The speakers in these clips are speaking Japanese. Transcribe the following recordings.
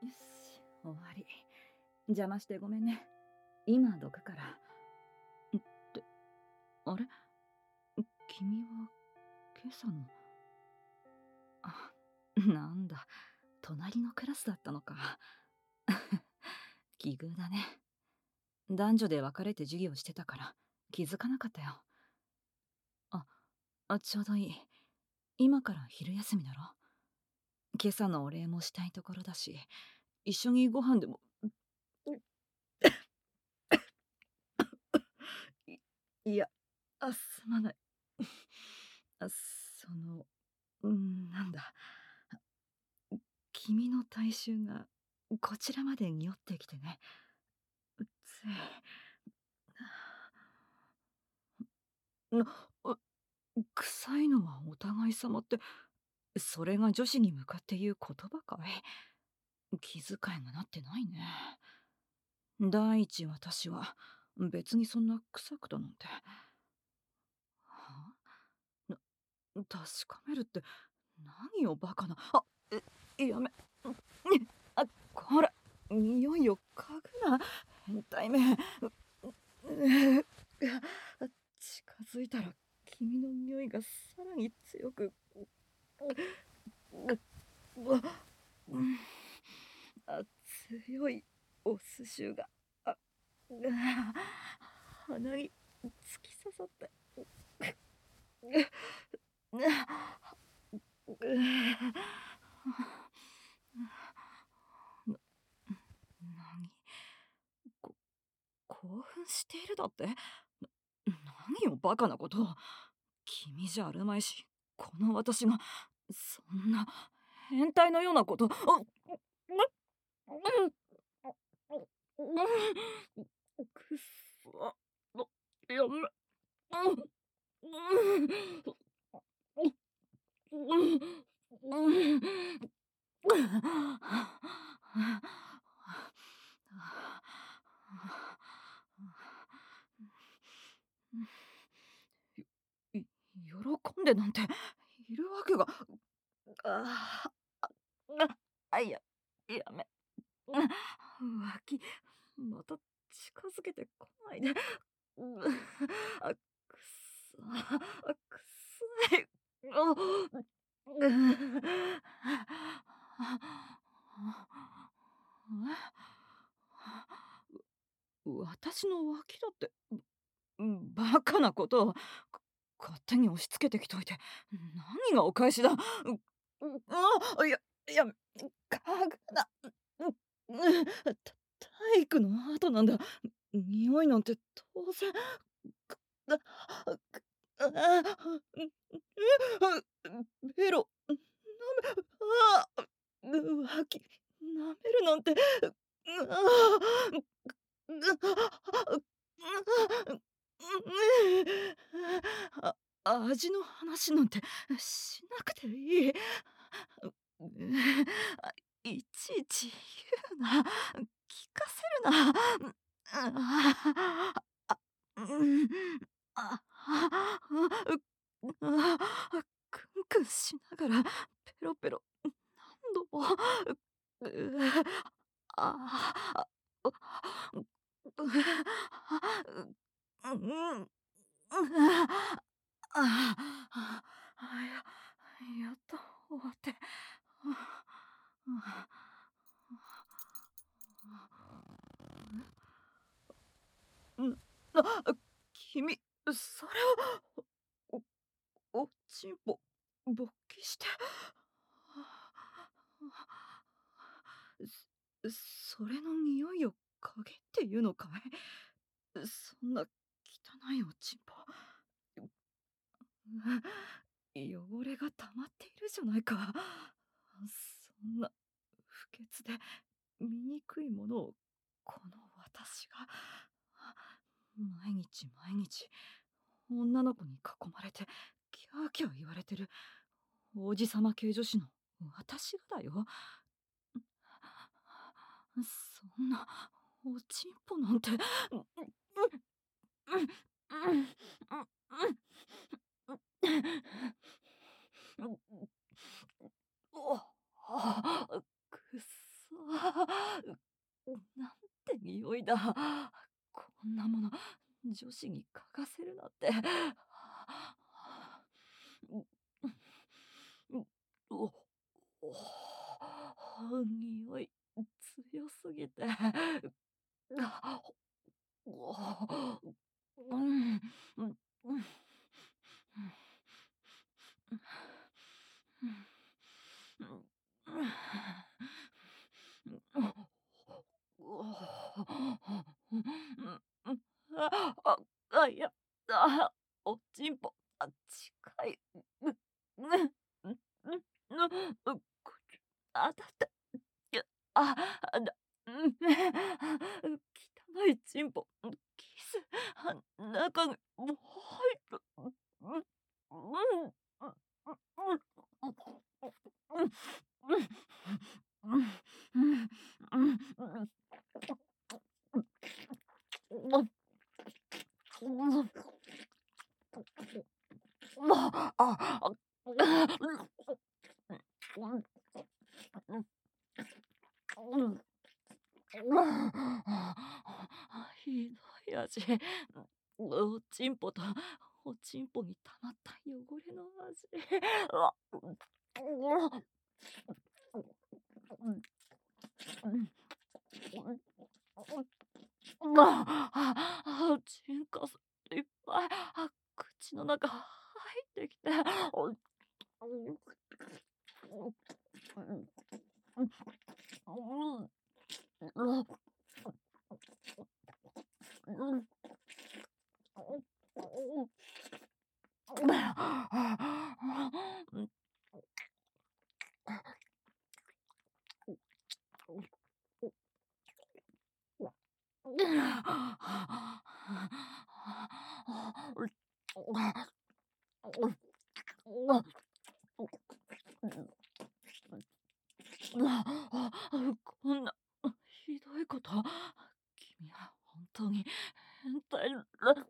よし、終わり。邪魔してごめんね。今どくから。って、あれ、君は今朝の。あ、なんだ、隣のクラスだったのか。奇遇だね。男女で分かれて授業してたから気づかなかったよ。あ、ちょうどいい。今から昼休みだろ。今朝のお礼もしたいところだし、一緒にご飯でも。いいや、すまない。その、なんだ。君の体臭がこちらまで匂ってきてね。つい。な、う臭いのはお互い様って、それが女子に向かって言う言葉かい。気遣いがなってないね。第一私は別にそんな臭くだなんて。はあ、確かめるって何よバカな。やめ。こら、匂いを嗅ぐな、変態め。近づいたら君の匂いがさらに強く。うん、強いお寿司が鼻に突き刺さって。何、こ興奮しているだって。何をバカなことを。君じゃあるまいし、この私がそんな変態のようなこと。くっそ。やめ。喜んでなんているわけが。あやめ。浮気、また近づけてこないで。くっそ、くっさい。私の脇だって。バカなことを勝手に押し付けてきといて何がお返しだ。いや、嗅ぐな。体育の後なんだ。匂いなんて当然。くああベロ舐め。浮気舐めるなんて。あ味の話なんてしなくていい。いちいち言うな。聞かせるな。うん、あ、クンクンしながらペロペロ何度も。あうん。やっと終わって。うん、君、それを、おちんぽ、勃起して。それの匂いを嗅げっていうのかい。そんな汚いおちんぽ。汚れが溜まっているじゃないか。そんな不潔で醜いものをこの私が毎日毎日女の子に囲まれてキャーキャー言われてる王子様系女子の私がだよ。そんなおちんぽなんて。おくっそいだ。こんなもの女子に嗅がせるなんて。お匂い強すぎて。おうん、うん、うん、いや、おちんぽ、近い。あたった。いや、汚いちんぽ、キス、中にもう入る。うん、うん、ひどい味。おちんぽとおちんぽに溜まった汚れの味。うわ、チンカスいっぱい、口の中入ってきて。こんなひどいこと、君は本当に変態だ。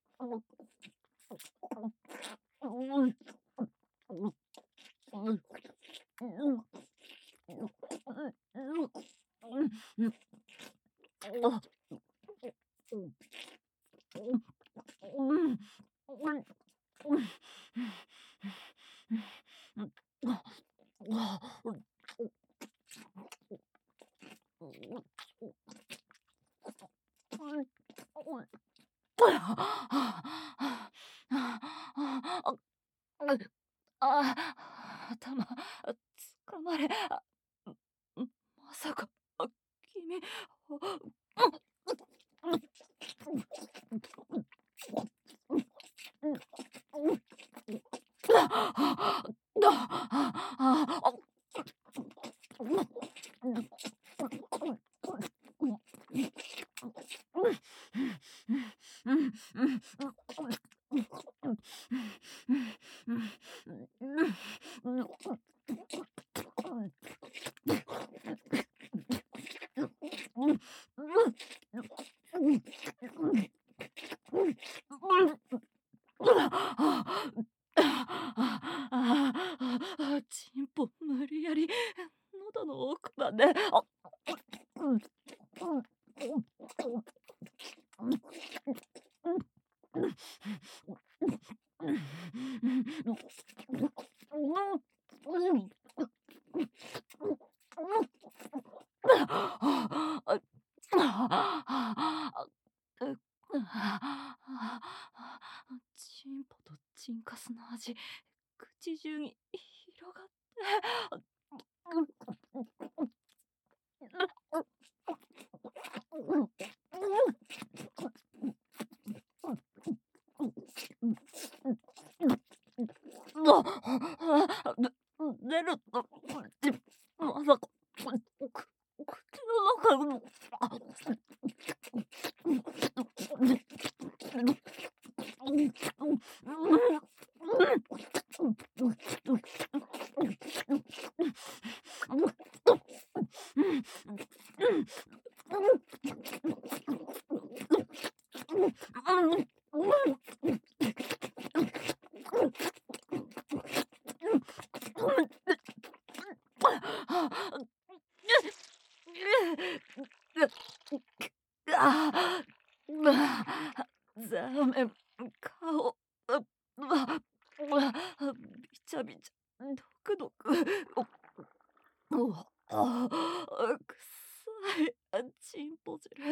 頭、つかまれ。まさか、君、チンポ無理やり喉の奥まで。チンポとチンカスの味、口中に広がって。出ると、まさか、口の中の、 ドクドク、お、臭い、チンポ汁。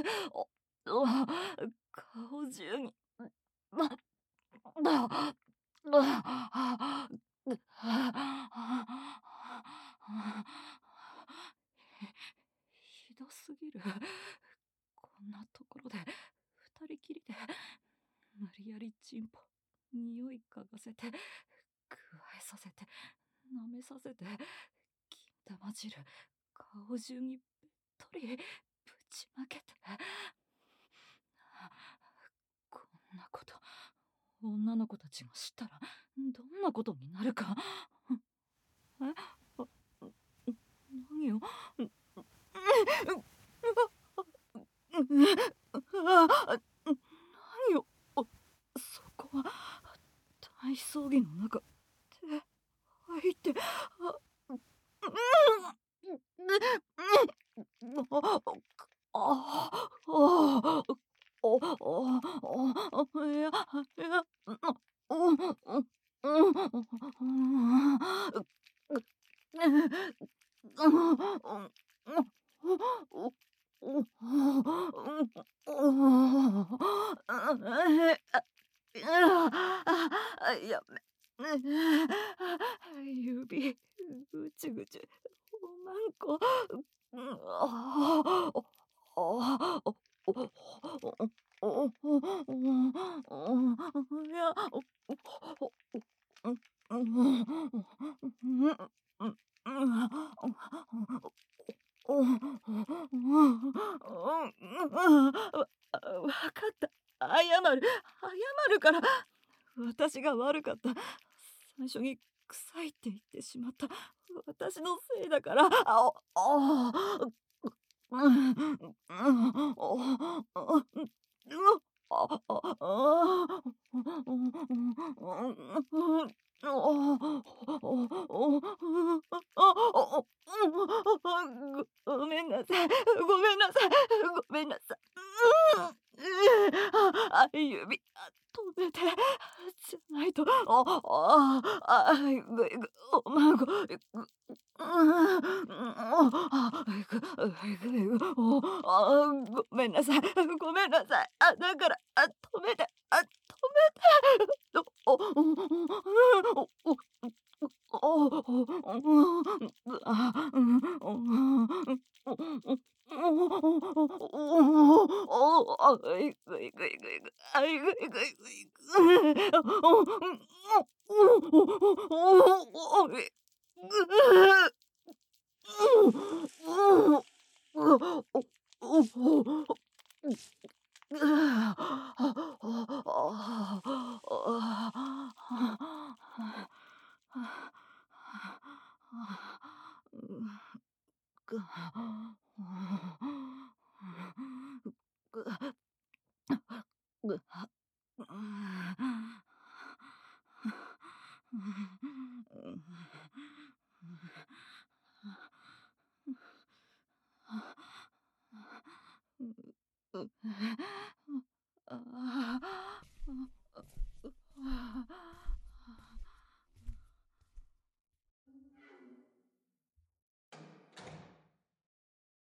顔中に、な、だ、ひどすぎる。こんなところで二人きりで無理やりチンポ匂い嗅がせて、くわえさせて、舐めさせて、金玉汁顔中にべっとりぶちまけて、こんなこと女の子たちが知ったらどんなことになるか。え、あ、何よ。何よ。そこは大葬儀の中手入って、いや、やめ。指、ぐちぐち、おまんこ。いや、わかった。謝るから。私が悪かった。最初に臭いって言ってしまった。私のせいだから。ごめんなさい。ごめんなさい。ごめんなさい。指、止めて。じゃないと、おまご、ごめんなさい。ごめんなさい。だから、止めて。止めて。